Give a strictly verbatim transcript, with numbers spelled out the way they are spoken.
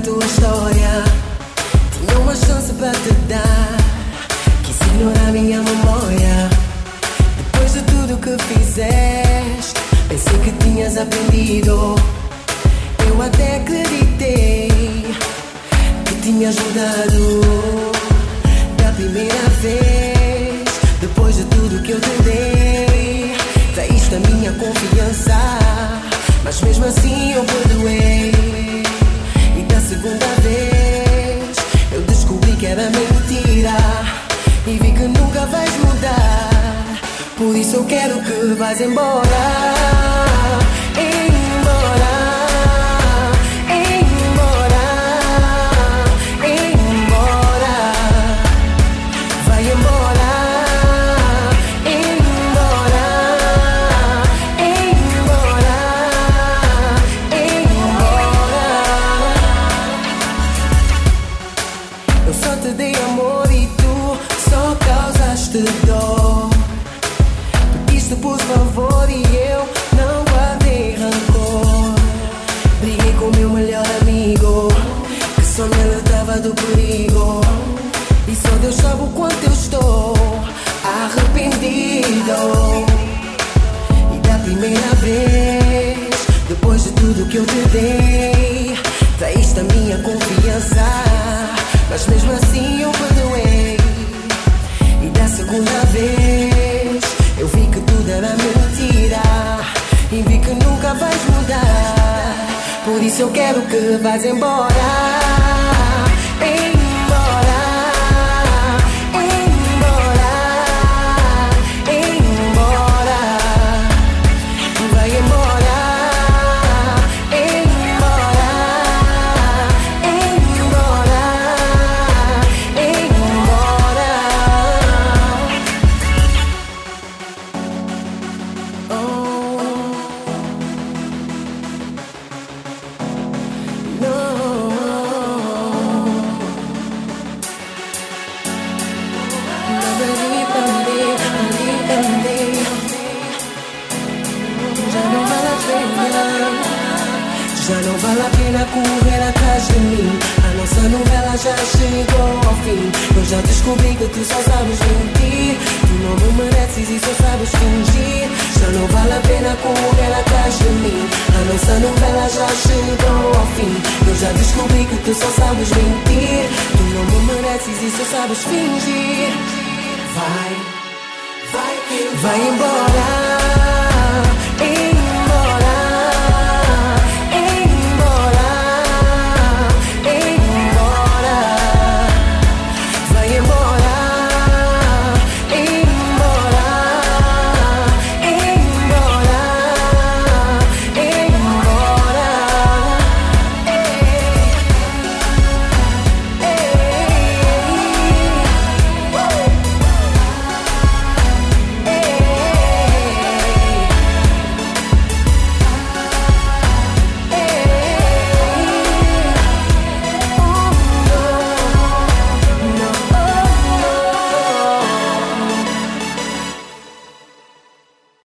tua história. Tinha uma chance para te dar, quis ignorar minha memória. Depois de tudo que fizeste, pensei que tinhas aprendido. Eu até acreditei que tinhas mudado da primeira vez. Depois de tudo que eu te dei, traíste a minha confiança, mas mesmo assim eu perdoei. E da segunda vez eu descobri que era mentira e vi que nunca vais mudar. Por isso eu quero que vás embora. Embora, embora, embora. Vai embora. Embora, embora, embora. Eu só te dei amor e tu só causaste dor. Pediste por favor e eu não guardei rancor. Briguei com meu melhor amigo, que só me alertava do perigo. E só Deus sabe o quanto eu estou arrependido. E da primeira vez, depois de tudo que eu te dei, traíste a minha confiança, mas mesmo assim eu perdoei. E da segunda vez eu vi que tudo era mentira e vi que nunca vais mudar. Por isso eu quero que vás embora. Embora, embora, embora. Vai embora. Embora, embora, embora. Já não vale a pena correr atrás de mim. A nossa novela já chegou ao fim. Eu já descobri que tu só sabes mentir. Tu não me mereces e só sabes fingir. Já não vale a pena correr atrás de mim. A nossa novela já chegou ao fim. Eu já descobri que tu só sabes mentir. Tu não me mereces e só sabes fingir. Vai, vai, vai embora.